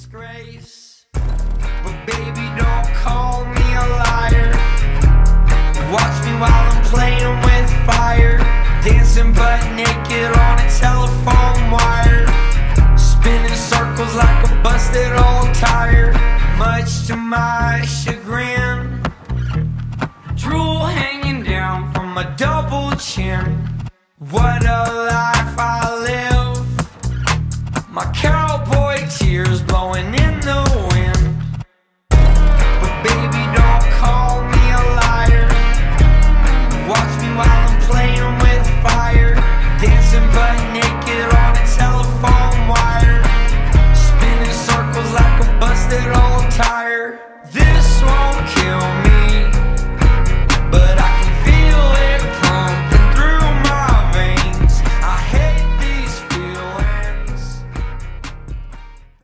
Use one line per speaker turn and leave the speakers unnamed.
disgrace. But baby, don't call me a liar. Watch me while I'm playing with fire, dancing butt naked on a telephone wire, spinning circles like a busted old tire. Much to my chagrin, drool hanging down from my double chin. What a life I live. My